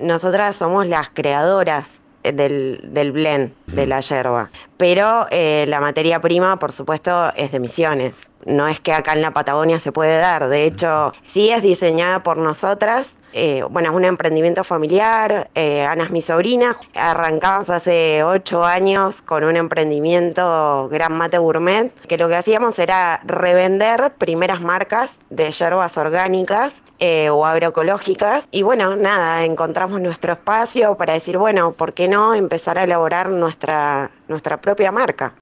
nosotras somos las creadoras del blend de la yerba, pero la materia prima, por supuesto, es de Misiones. No es que acá en la Patagonia se puede dar, de hecho, sí es diseñada por nosotras. Bueno, es un emprendimiento familiar. Ana es mi sobrina. Arrancamos hace 8 años con un emprendimiento Gran Mate Gourmet, que lo que hacíamos era revender primeras marcas de yerbas orgánicas o agroecológicas. Y bueno, nada, encontramos nuestro espacio para decir, bueno, ¿por qué no empezar a elaborar nuestra propia marca?